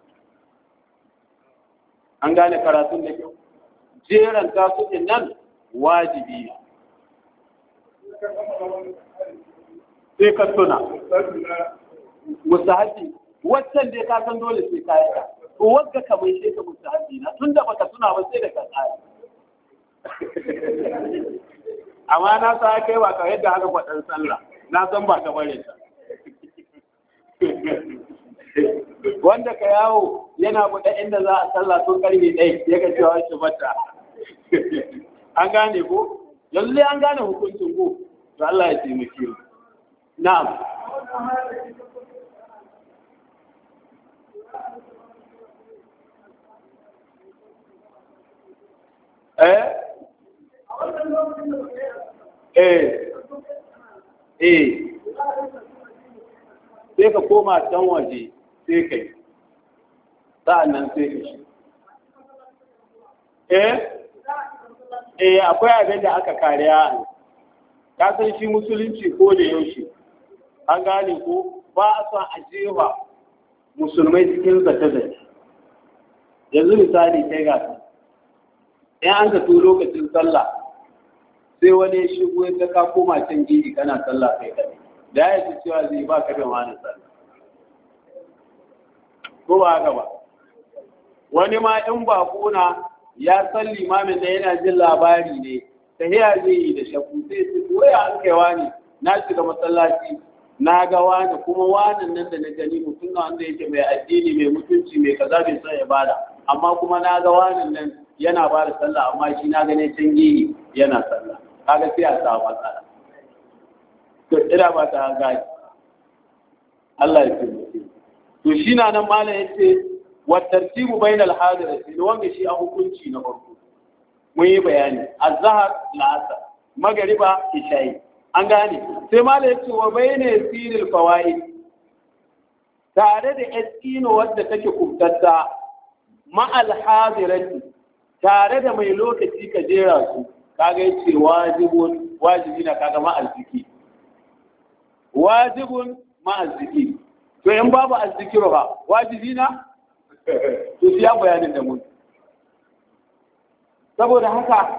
an gane karatun da kyau jeran tasu din nan wajibi ne sai ka tuna musahabi waccan dai ka san dole sai ka yi ta to wagga ka mai sai ka mutu haji na tunda baka tuna ba sai da ka tsaya amma na sa kai ba ka yadda aka faɗan sallah na san ba ka bare ta wanda ka yawo yana buɗe inda za a sallah tun ƙarfe 1 ya ga cewa shi bata an gane ko yanzu dai an gane hukuncin ko to Allah ya taimake mu na'am sai ka koma can waje sai ka yi sa'annan sai ka shi akwai abin da aka kariya ka san shi musulunci ko da yaushe an gane ko ba a son a jefa musulmai cikin zata-zata yanzu misali kai gasa in an zato lokacin sallah sai wani ya shigo ya ka koma can gidi kana sallah kai kadai da ya ci cewa zai ba ka da wani sallah ko ba haka ba wani ma in ba kuna ya san limamin da yana jin labari ne ta hiya zai yi da shakku sai su koya an kai wani na shiga masallaci na ga wani kuma wani nan da na gani mutum na wanda yake mai addini mai mutunci mai kaza bai san ibada amma kuma na ga wani nan yana ba da sallah amma shi na gane can gini yana sallah kaga sai a samu matsala to ina ba ta gani Allah ya taimake to shi na nan malam yace wa tartibu bainal hadirati wanda shi a hukunci na farko mun yi bayani azhar la'asar magriba isha'i an gane sai malam yace wa baina yasiril fawaid tare da esino wadda take kubtatta ma al hadirati tare da mai lokaci ka jera su kaga yace wajibi na kaga ma azziki wajibun ma azziki to in babu azzikiru ba wajibi na to siya bayanin da mun saboda haka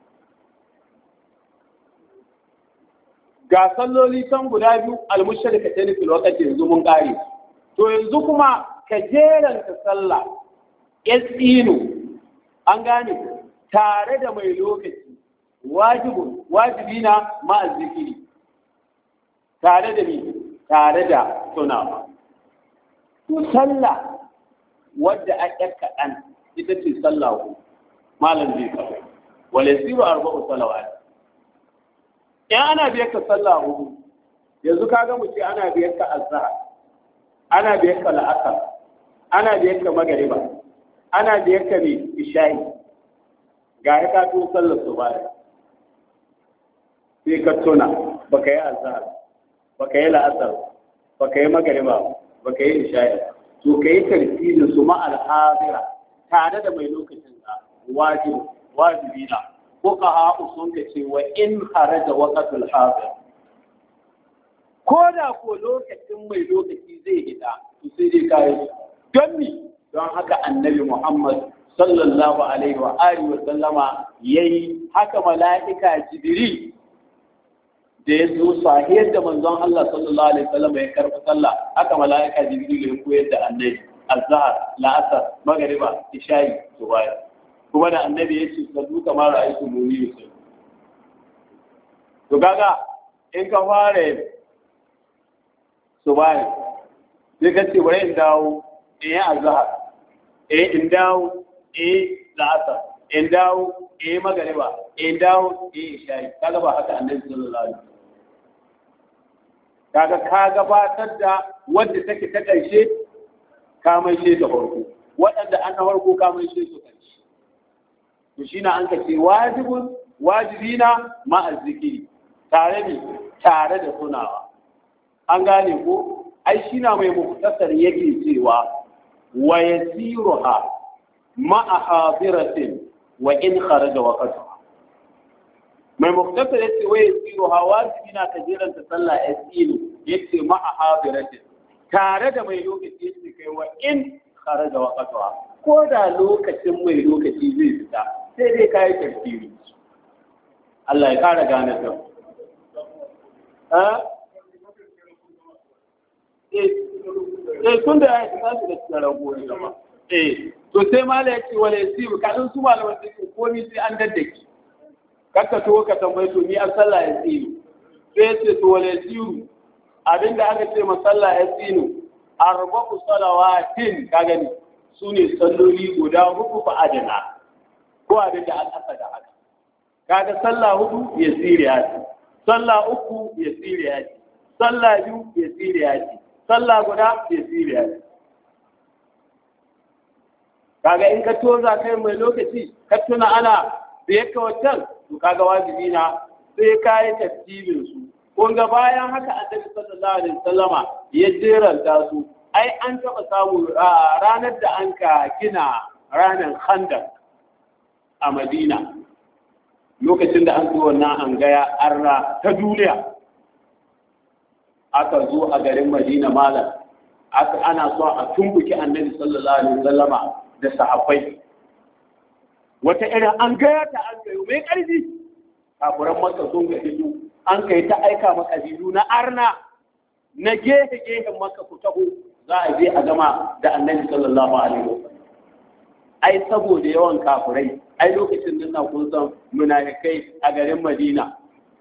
ga salloli kan guda biyu almushrikatayn fil waqti yanzu mun kare to yanzu kuma ka jeranta sallah esinu an gane tare da mai lokaci wajibi na ma'azzikiri tare da ni tare da tunawa to sallah wadda aka kaɗan ita ce sallah ku malam zai kawo wale siru arba'u salawat in ana biyar ka sallah hudu yanzu kaga mu ce ana biyar ka azhar ana biyar ka la'asar ana biyar ka magariba ana biyar ka ne isha'i ga ya ka to sallar su baya sai ka tuna baka yi azhar baka yi la'asar baka yi magariba baka yi isha'i to kai tartibin su ma al-hadira tare da mai lokacin da wajibi na ko ka ha usun ka ce wa in kharaja waqtul hadir ko da ko lokacin mai lokaci zai hita to sai dai kai don mi don haka annabi Muhammad sallallahu alaihi wa alihi wa sallama yayi haka mala'ika jibril da ya zo sahiyar da manzon Allah sallallahu alaihi wasallam ya karɓi sallah haka mala'ika jibril ya koyar da annabi azhar la'asar magriba isha'i subaya kuma da annabi ya ce sallu kamar ra'aytu muni yusalli to kaga in ka fara subaya sai ka ce bari in dawo azhar in dawo la'asar in dawo magriba in dawo isha'i kaga ba haka annabi sallallahu alaihi wasallam kaga ka gabatar da wadda take ta ƙarshe ka mai shi da farko waɗanda an na farko ka mai shi su ƙarshe to shi na an ka ce wajibi na ma'azzikiri tare da tunawa an gane ko ai shi na mai muktasar yake cewa wa yasiruha ma'a hadiratin wa in kharaja waqtuha mai muktasar yace wai yasiru hawajibi na kajeranta sallah yasiru yace ma'a hadiratin tare da mai lokaci yace kai wa in kharaja waqtuha ko da lokacin mai lokaci zai fita sai dai kai tafsiri Allah ya kara gane ta tun da ya yi tashi da cikin rago ne gaba to sai mala ya ce wala yasiru kadin su malaman su ko ni sai an daddake kakka to ka tambaye to ni an sallah ya tsiru sai ya ce to wala yasiru abinda aka ce masalla ya tsiru arba'u salawatin ka gani su ne salloli guda hudu fa adana ko abinda an aka da haka kaga sallah hudu ya tsiriya ce sallah uku ya tsiriya ce sallah biyu ya tsiriya ce sallah guda ya tsiriya ce kaga in ka toza kai mai lokaci ka tuna ana da ya kawacan to kaga wajibi na sai ka yi tartibin su kun ga bayan haka annabi sallallahu alaihi wasallama ya jeranta su ai an taba samu ranar da an ka gina ranar Khandaq a Madina lokacin da an zo wannan an gaya arna ta duniya aka zo a garin Madina malam ana so a tumbuki annabi sallallahu alaihi wasallama da sahabbai wata irin an gaya ta an gayo mai ƙarfi kafuran maka sun ga ido an kai ta aika maka kabilu na arna na gefe maka ku taho za a je a gama da annabi sallallahu alaihi wasallam ai saboda yawan kafurai ai lokacin nan na kun san munafikai a garin Madina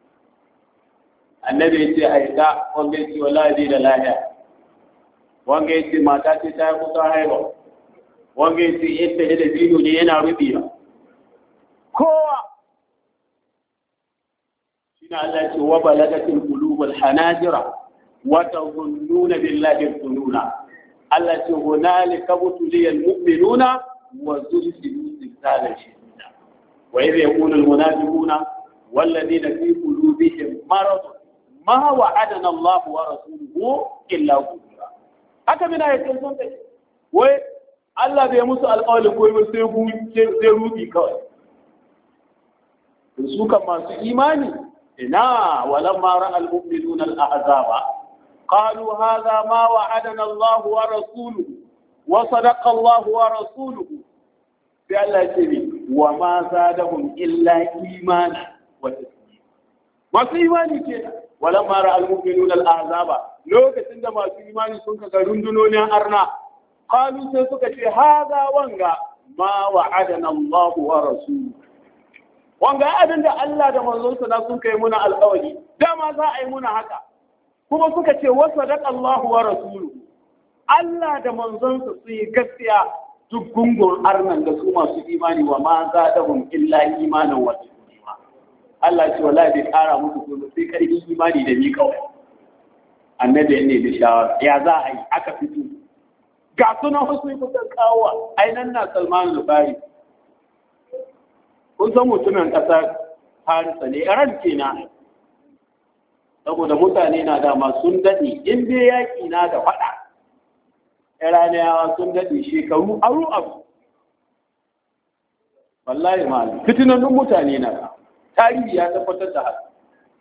annabi ya ce ai da wanda ya ce wallahi da lahiya wanda ya ce mata ce ta yi kusa haihuwa wanda ya ce yadda da biyu ne yana rubiya kowa shi na Allah ce wa balagatin qulubul hanajira wa tazunnuna billahi dhununa Allah ce hunalika butuliyal mu'minuna wa zulzilu zilzalan shadida wa idh yaqulu al munafiquna wal ladina fi qulubihim marad ma wa'adana Allah wa rasuluhu illa ghurura haka mina yake sun kai wai Allah bai musu alƙawarin koyi sai rubi kawai. Su kan masu imani, ina walamma ra'al mu'minuna al-ahzaba qalu hadha ma wa'adana Allah wa rasuluhu wa sadaqa Allah wa rasuluhu. Sai Allah ya ce wa ma zadahum illa imana wa taslima. Masu imani kenan. Walamma ra'al mu'minuna al-ahzaba lokacin da masu imani sun kaga rundunonin arna قالوا سيسوك هذا وانغا ما وعدنا الله ورسوله wanga abin da Allah da manzonsa na sun kai muna alƙawari dama za a yi muna haka kuma suka ce wa sadaqallahu wa rasuluhu Allah da manzonsa su yi gaskiya duk gungun arnan da su masu imani wa ma zadahum illa imanan wa taslima Allah ce wallahi bai kara musu ko sai karfin imani da ni kawai annabi ne da shawara ya za a yi aka fito ga sunan husni kusan kawo ainihin na Salman Lubari kun san mutumin ƙasar Farisa ne Iran kenan saboda mutane na dama sun daɗe in dai yaƙi na da faɗa Iraniyawa sun daɗe shekaru aru wallahi ma fitinannun mutane na da tarihi ya tabbatar da haka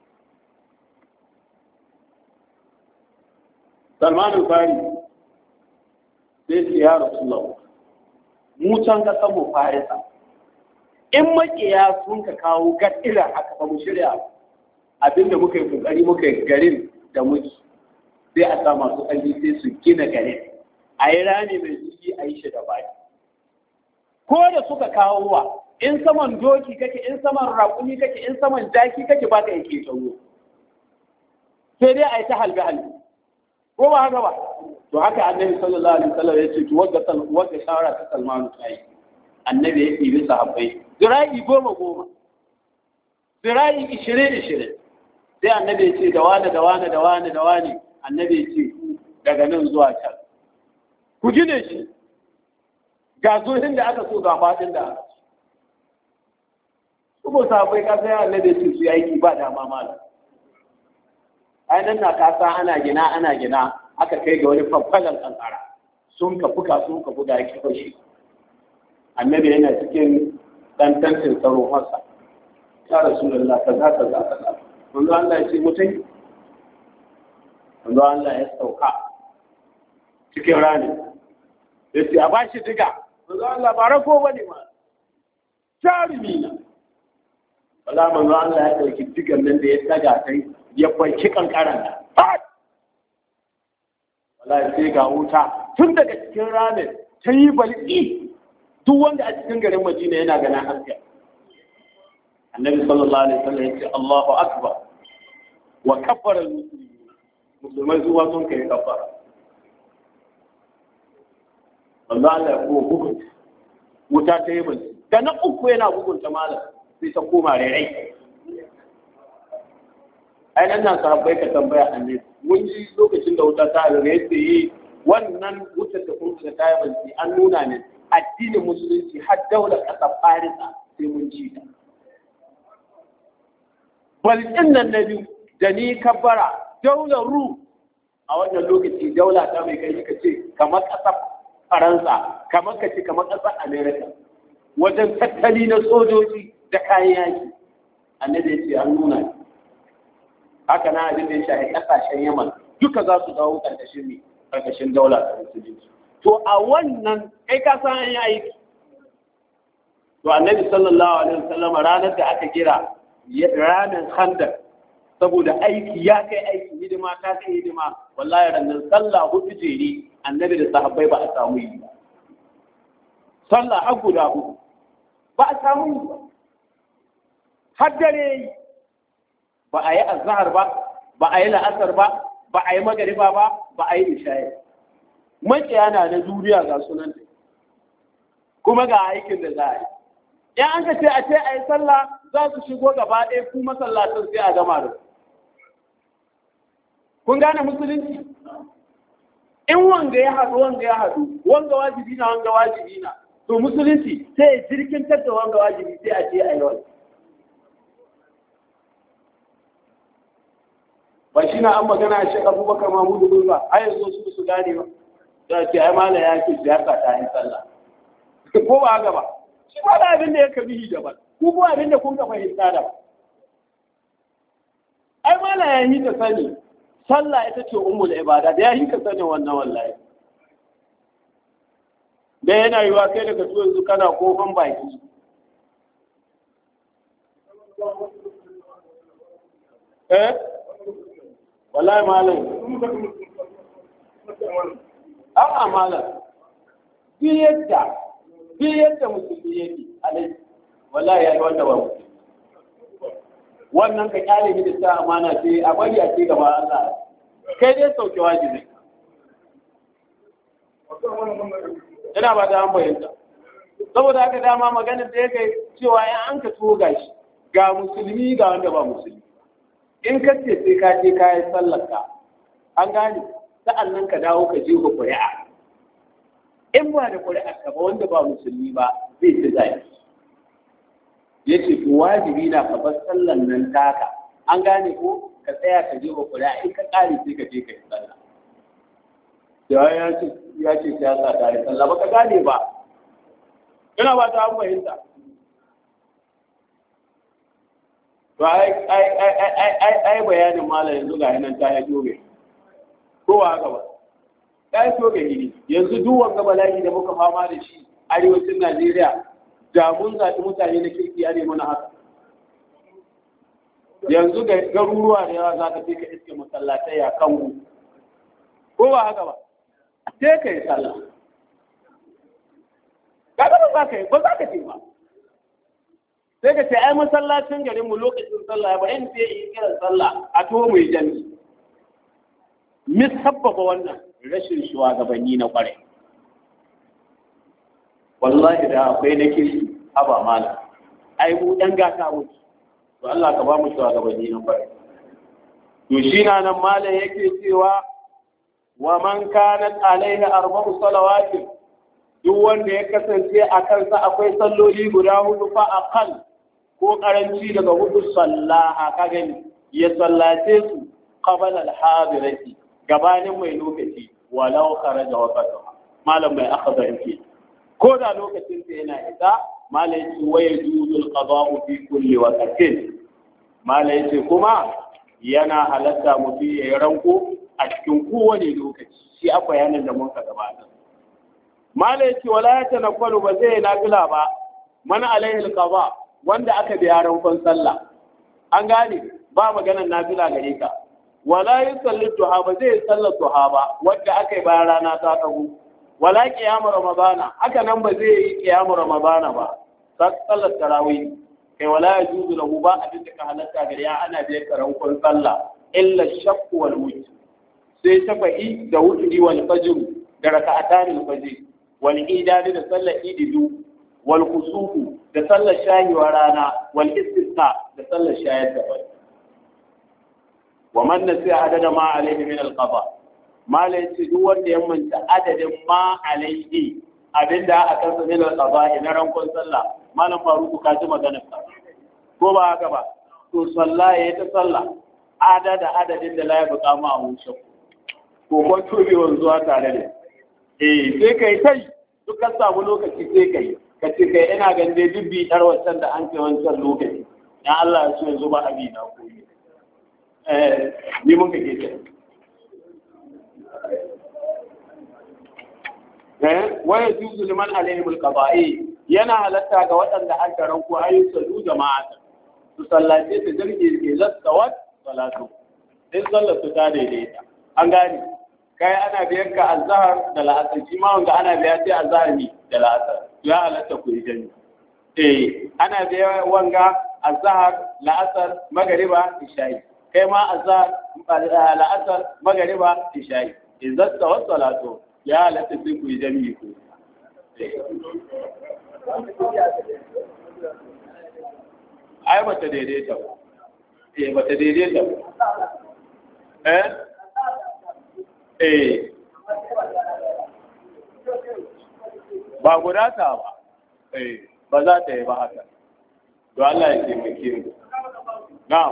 Salman Lubari sai ce ya Rasulullah mu can ka samu Farisa in makiya sun ka kawo gaddira haka ba mu shirya abinda muka yi kokari muka yi garin da muke sai a sa masu ƙarfi sai su gina garin a yi rami mai jiki a yi shi da baki ko da suka kawo wa in saman doki kake in saman raƙumi kake in saman jaki kake ba ka yake tsaro sai dai a yi ta halbe ko ba haka ba to haka annabi sallallahu alaihi wasallam ya ce to wanda shawara ta Salman ta yi annabi ya ɗibi sahabbai zira'i 10 zira'i 20 sai annabi ya ce da wani annabi ya ce daga nan zuwa can ku gine shi ga zohin da aka so ga fadin da aka so kuma sahabbai ka sai annabi ya ce su yi aiki ba dama malam ai nan na kasa ana gina aka kai ga wani fafalan kankara sun ka buga ya kifa shi annabi yana cikin dan tantin tsaro masa ya rasulullah kaza manzo Allah ya ce mutai manzo Allah ya sauka cikin rani ya ce a bashi diga manzo Allah ba rako bane ma jarumi na wala manzo Allah ya dauki digan nan da ya daga sai ya kwanci kankaran nan sai ga wuta tun daga cikin ranar ta yi balki duk wanda a cikin garin Madina yana ganin haske. Annabi sallallahu alaihi wasallam ya ce Allahu akbar wa kabbara al-muslimin. Musulmai zuwa sun kai kabbara. Allah ya ko bugun wuta ta yi balki. Da na uku yana bugunta malam sai ta koma rairai. Ai nan sahabbai ka tambaya Annabi mun ji lokacin da wuta ta rairai sai wannan wutar da kuma da ta yi balki an nuna ne addinin musulunci har daular ƙasar Farisa sai mun ji ta. Balkin nan na biyu da ni kabbara daular Ru a wannan lokaci daula ta mai kai ka ce kamar ƙasar Faransa, kamar ka ce kamar ƙasar Amerika wajen tattali na sojoji da kayan yaki. Annabi ya ce an nuna haka na abin da ya shafi ƙasashen Yaman duka za su dawo ƙarƙashin daula ta musulunci. To a wannan kai ka san an yi aiki. To Annabi sallallahu alaihi wasallam ranar da aka kira ranar Khandaq saboda aiki ya kai aiki hidima ta kai hidima wallahi ranar sallah hudu jeri Annabi da sahabbai ba a samu yi ba. Sallah har guda hudu ba a samu yi ba. Har dare ba a yi azhar ba, ba a yi la'asar ba, ba a yi magariba ba, ba a yi isha'i. Makiya na na duniya ga sunan kuma ga aikin da za a yi. In an ka ce a yi sallah za su shigo gaba ɗaya ku masallatan sai a gama da su. Kun gane musulunci? In wanga ya haɗu, wanga wajibi na, wanga wajibi na. To musulunci sai ya jirkintar da wanga wajibi sai a ce a yi wani. Ba shi na an magana a shi Abubakar Mahmudu Gulba, a yanzu su gane ba. Za ce ai mala ya ce siyasa ta yin sallah ko ba haka ba shi ba da abin da ya kabi daban ku ko abin da kun ka fahimta da ai mala ya yi ta sani sallah ita ce ummul ibada da ya yi ka sani wannan wallahi da yana yiwa kai daga tuwo yanzu kana kofan baki wallahi malam a'a malam bi yadda musulmi yake alai wallahi ya yi wanda ba mu wannan ka kyale ni da ta amana ce a bari a ce gaba Allah kai dai sauke wajibi ina ba da an bayyana saboda haka dama magana da yake cewa ya an ka tuwo gashi ga musulmi ga wanda ba musulmi in ka ce sai ka je ka yi sallar ka an gane sa'annan ka dawo ka je ka ƙuri'a in ba da ƙuri'a ka ba wanda ba musulmi ba zai ci zai ya ce to wajibi na ka bar sallan nan taka an gane ko ka tsaya ka je ka ƙuri'a in ka ƙare sai ka je ka yi sallah da ya ce siyasa ta yi sallah ba ka gane ba ina ba ta fahimta to ai bayanin malam yanzu ga nan ta ya joge ko ba haka ba ta yi joge ne yanzu duk wanga bala'i da muka fama da shi arewacin Najeriya da mun zaɓi mutane na kirki a mana haka yanzu ga garuruwa da yawa za ka je ka iske masallatai a kangu ko ba haka ba sai ka yi sallah kaga ba za ka yi ba za ka ce ba sai ka ce ai masallacin garinmu lokacin sallah ba in sai yi kiran sallah a to mai jami'i misabbaba wannan rashin shugabanni na kwarai wallahi da akwai na kishi haba mala ai mu dan gata mu to Allah ka ba mu shugabanni na kwarai to shi na nan mala yake cewa wa man kanat alaihi arba'u salawatin duk wanda ya kasance a kansa akwai salloli guda hudu fa aqal ko karanci daga hudu sallaha ka gani ya sallace su qabla al-hadirati gabanin mai lokaci walau kharaja waqtuha malam mai akhadha yake ko da lokacin sa yana isa malai ce waya juzul qada'u fi kulli waqtin malai ce kuma yana halatta mutum ya ranko a cikin kowane lokaci shi a bayanin da mun ka gabata malai ce wala ya tanakwalu ba zai nafila ba man alaihi alqada wanda aka biya rankon sallah an gane ba maganar nafila gare ka wala yusalli duha ba zai sallar duha ba wanda aka yi bayan rana ta tago wala qiyamu ramadana haka nan ba zai yi qiyamu ramadana ba sallar tarawih kai wala yajuzu lahu ba abin da ka halatta gari ya ana biyar karankon sallah illa shakku wal wutr sai shafa'i da wutri wal fajr da raka'atan al fajr wal idadi da sallar ididu wal kusufu da sallar shahiwa rana wal istisqa da sallar shayar da wani wa man nasiya adada ma alaihi min al qada ma laysa duk wanda ya manta adadin ma alaihi abinda aka san min al qada ina rankon sallah malam faruku ka ji maganar ka ko ba haka ba to sallah ya ta sallah adadin da la ya buƙa ma a wuce ko kon tobe wanzuwa tare da sai kai tai duk ka samu lokaci sai kai ka ce kai ina ganin dai dubbi dar wancan da an kai wancan lokaci dan Allah ya so yanzu ba abi na koyi ni mun kake ta waya juzu liman alaihimul qada'i yana halatta ga waɗanda an garan ko ayyuka su jama'a su sallace su jirgi ke lastawat salatu din sallatu ta daidaita an gane kai ana biyar ka azhar da la'asar shi ma wanda ana biya sai azhar ne da la'asar ya halatta ku yi jami'i ana biya wanga azhar la'asar magariba isha'i kai ma azhar la'asar magariba isha'i idan tawat salatu ya halatta sai ku yi jami'i ku ai bata daidaita ba bata daidaita ba ba guda ta ba ba za ta yi ba haka to Allah ya taimake mu na'am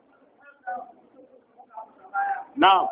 na'am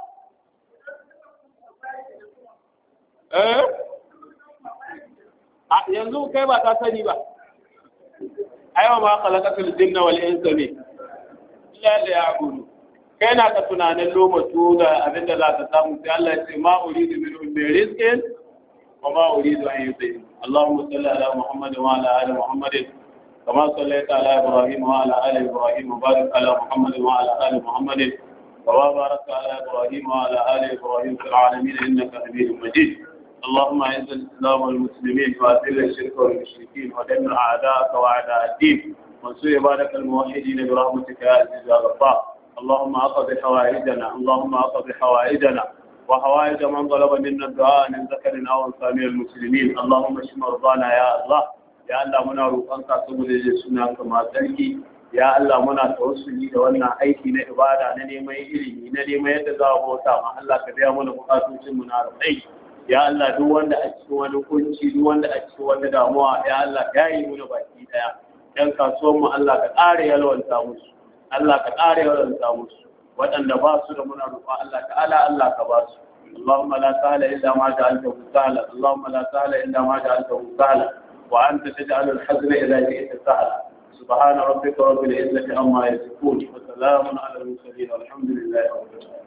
yanzu kai ba ka sani ba aiwa ma khalaqatul jinna wal insa ne illa liya'budun kai na ka tunanin lomato da abinda za ka samu sai Allah ya ce ma uridu minhum min rizqin wa ma uridu an yut'im Allahumma salli ala Muhammad wa ala ali Muhammad kama sallaita ala Ibrahim wa ala ali Ibrahim wa barik ala Muhammad wa ala ali Muhammad wa barik ala Ibrahim wa ala ali Ibrahim fil alamin innaka Hamidum Majid اللهم اعز الاسلام والمسلمين واذل الشرك والمشركين ودمر اعداءك واعداء الدين وانصر عبادك الموحدين برحمتك يا عزيز يا غفار اللهم اقض حوائجنا اللهم اقض حوائجنا وحوائج من طلب منا الدعاء من ذكر او انثى من المسلمين اللهم اشف مرضانا يا الله يا الله muna roƙonka saboda sunanka ma sarki ya Allah muna tawassuli da wannan aiki na ibada na neman ilimi na neman yadda za mu bauta ma Allah ka biya mana bukatun mu na rai ya Allah duk wanda a cikin wani kunci duk wanda a cikin wani damuwa ya Allah ya yi muna baki daya yan kasuwan mu Allah ka ƙara yalwanta musu Allah ka ƙara yalwanta musu waɗanda ba su da muna roƙo Allah ta'ala Allah ka ba su Allahumma la sahla illa ma ja'altahu sahla Allahumma la sahla illa ma ja'altahu sahla wa anta taj'alu al-hazna idha ji'ta sahla subhana rabbika rabbil izzati amma yasifun wa salamun ala al-mursalin walhamdulillahi rabbil alamin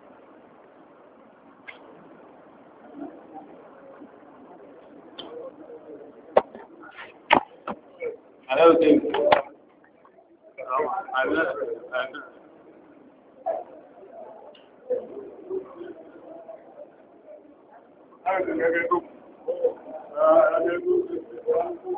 I don't think. I don't know.